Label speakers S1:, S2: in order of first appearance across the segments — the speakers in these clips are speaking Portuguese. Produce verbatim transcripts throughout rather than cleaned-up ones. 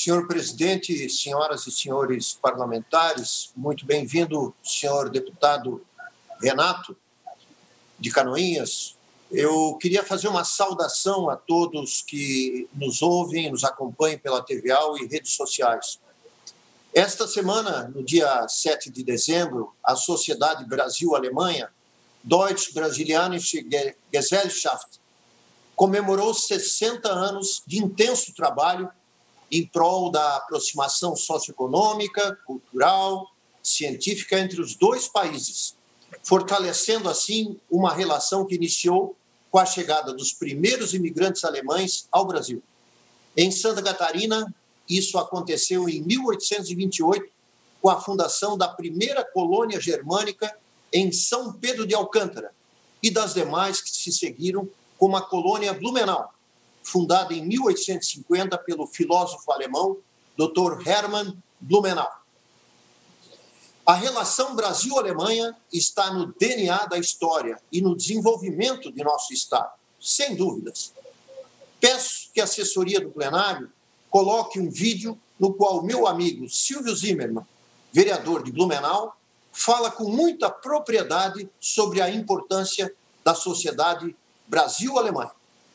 S1: Senhor presidente, senhoras e senhores parlamentares, muito bem-vindo, senhor deputado Renato de Canoinhas. Eu queria fazer uma saudação a todos que nos ouvem, nos acompanham pela T V A U e redes sociais. Esta semana, no dia sete de dezembro, a Sociedade Brasil-Alemanha, Deutsche Brasilianische Gesellschaft, comemorou sessenta anos de intenso trabalho em prol da aproximação socioeconômica, cultural, científica entre os dois países, fortalecendo, assim, uma relação que iniciou com a chegada dos primeiros imigrantes alemães ao Brasil. Em Santa Catarina, isso aconteceu em mil oitocentos e vinte e oito, com a fundação da primeira colônia germânica em São Pedro de Alcântara e das demais que se seguiram, como a colônia Blumenau, fundada em mil oitocentos e cinquenta pelo filósofo alemão doutor Hermann Blumenau. A relação Brasil-Alemanha está no D N A da história e no desenvolvimento de nosso Estado, sem dúvidas. Peço que a assessoria do plenário coloque um vídeo no qual meu amigo Silvio Zimmermann, vereador de Blumenau, fala com muita propriedade sobre a importância da sociedade Brasil-Alemanha.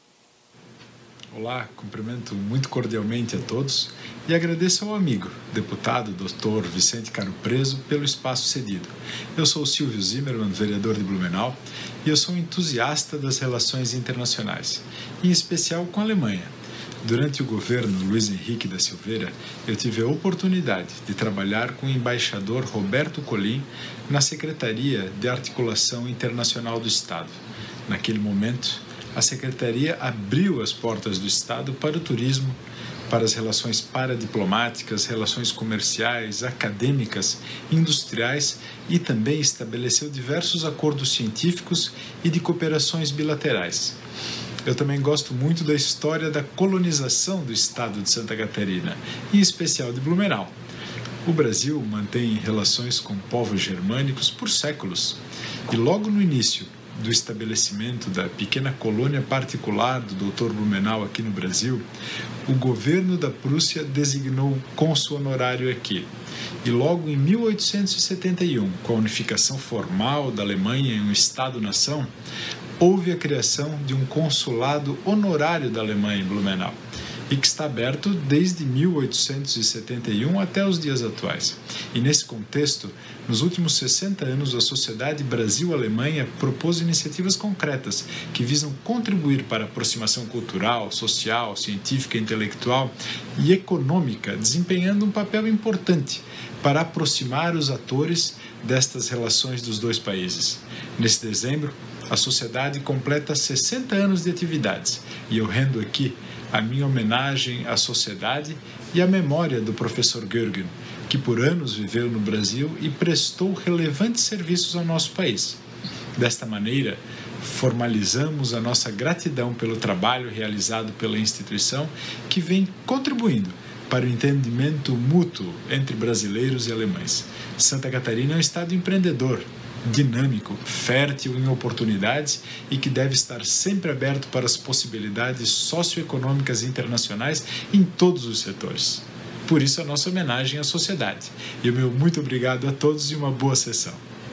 S2: Olá, cumprimento muito cordialmente a todos e agradeço ao amigo, deputado doutor Vicente Caro Preso, pelo espaço cedido. Eu sou o Silvio Zimmermann, vereador de Blumenau, e eu sou um entusiasta das relações internacionais, em especial com a Alemanha. Durante o governo Luiz Henrique da Silveira, eu tive a oportunidade de trabalhar com o embaixador Roberto Colim na Secretaria de Articulação Internacional do Estado. Naquele momento, a Secretaria abriu as portas do Estado para o turismo, para as relações paradiplomáticas, relações comerciais, acadêmicas, industriais e também estabeleceu diversos acordos científicos e de cooperações bilaterais. Eu também gosto muito da história da colonização do Estado de Santa Catarina, em especial de Blumenau. O Brasil mantém relações com povos germânicos por séculos e logo no início do estabelecimento da pequena colônia particular do doutor Blumenau aqui no Brasil, o governo da Prússia designou cônsul honorário aqui. E logo em mil oitocentos e setenta e um, com a unificação formal da Alemanha em um Estado-nação, houve a criação de um consulado honorário da Alemanha em Blumenau, e que está aberto desde mil oitocentos e setenta e um até os dias atuais. E nesse contexto, nos últimos sessenta anos, a Sociedade Brasil-Alemanha propôs iniciativas concretas que visam contribuir para a aproximação cultural, social, científica, intelectual e econômica, desempenhando um papel importante para aproximar os atores destas relações dos dois países. Nesse dezembro, a Sociedade completa sessenta anos de atividades e eu rendo aqui a minha homenagem à Sociedade e à memória do professor Görgen, que por anos viveu no Brasil e prestou relevantes serviços ao nosso país. Desta maneira, formalizamos a nossa gratidão pelo trabalho realizado pela instituição, que vem contribuindo para o entendimento mútuo entre brasileiros e alemães. Santa Catarina é um estado empreendedor, dinâmico, fértil em oportunidades e que deve estar sempre aberto para as possibilidades socioeconômicas internacionais em todos os setores. Por isso, a nossa homenagem à sociedade. E o meu muito obrigado a todos e uma boa sessão.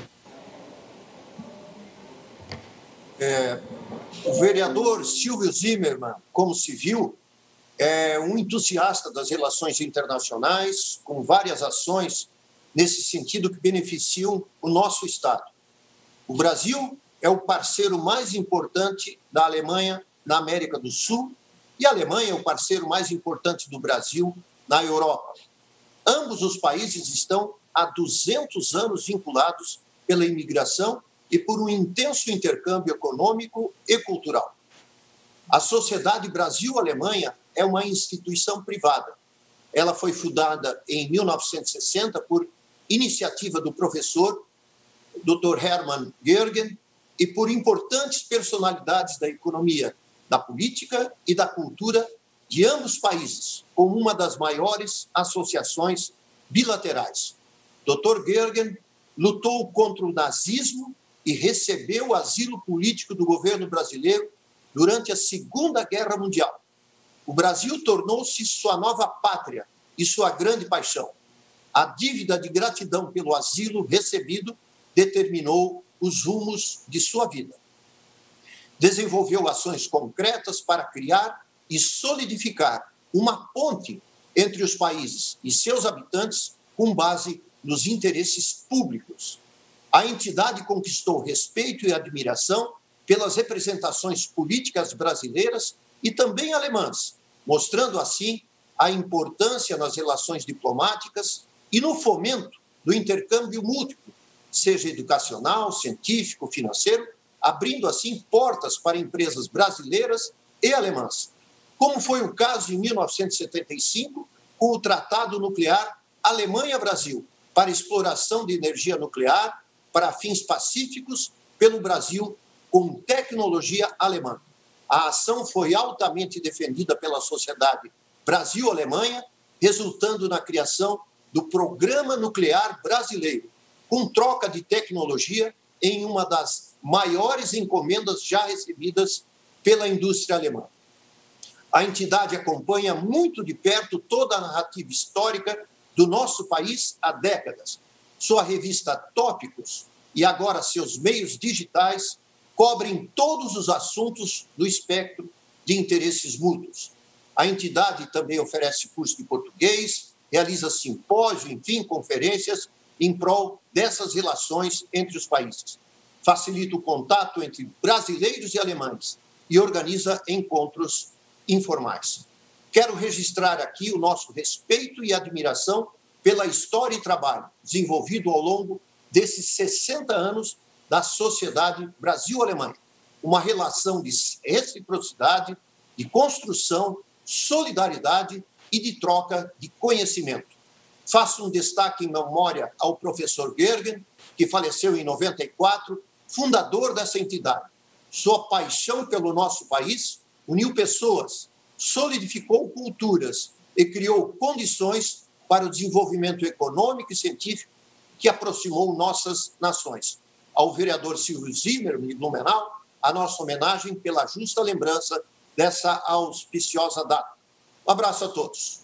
S1: É, o vereador Silvio Zimmermann, como se viu, é um entusiasta das relações internacionais, com várias ações nesse sentido que beneficiam o nosso Estado. O Brasil é o parceiro mais importante da Alemanha na América do Sul e a Alemanha é o parceiro mais importante do Brasil na Europa. Ambos os países estão há duzentos anos vinculados pela imigração e por um intenso intercâmbio econômico e cultural. A Sociedade Brasil-Alemanha é uma instituição privada. Ela foi fundada em mil novecentos e sessenta por iniciativa do professor doutor Hermann Görgen e por importantes personalidades da economia, da política e da cultura de ambos os países, como uma das maiores associações bilaterais. doutor Görgen lutou contra o nazismo e recebeu o asilo político do governo brasileiro durante a Segunda Guerra Mundial. O Brasil tornou-se sua nova pátria e sua grande paixão. A dívida de gratidão pelo asilo recebido determinou os rumos de sua vida. Desenvolveu ações concretas para criar e solidificar uma ponte entre os países e seus habitantes com base nos interesses públicos. A entidade conquistou respeito e admiração pelas representações políticas brasileiras e também alemãs, mostrando assim a importância nas relações diplomáticas e no fomento do intercâmbio mútuo, seja educacional, científico, financeiro, abrindo assim portas para empresas brasileiras e alemãs, como foi o caso em mil novecentos e setenta e cinco com o Tratado Nuclear Alemanha-Brasil para exploração de energia nuclear para fins pacíficos pelo Brasil com tecnologia alemã. A ação foi altamente defendida pela sociedade Brasil-Alemanha, resultando na criação do Programa Nuclear Brasileiro, com troca de tecnologia em uma das maiores encomendas já recebidas pela indústria alemã. A entidade acompanha muito de perto toda a narrativa histórica do nosso país há décadas. Sua revista Tópicos e agora seus meios digitais cobrem todos os assuntos do espectro de interesses mútuos. A entidade também oferece curso de português, realiza simpósio, enfim, conferências em prol dessas relações entre os países. Facilita o contato entre brasileiros e alemães e organiza encontros informais. Quero registrar aqui o nosso respeito e admiração pela história e trabalho desenvolvido ao longo desses sessenta anos da Sociedade Brasil-Alemanha, uma relação de reciprocidade, de construção, solidariedade e de troca de conhecimento. Faço um destaque em memória ao professor Gergen, que faleceu em noventa e quatro, fundador dessa entidade. Sua paixão pelo nosso país uniu pessoas, solidificou culturas e criou condições para o desenvolvimento econômico e científico que aproximou nossas nações. Ao vereador Silvio Zimmermann, de Blumenau, a nossa homenagem pela justa lembrança dessa auspiciosa data. Um abraço a todos.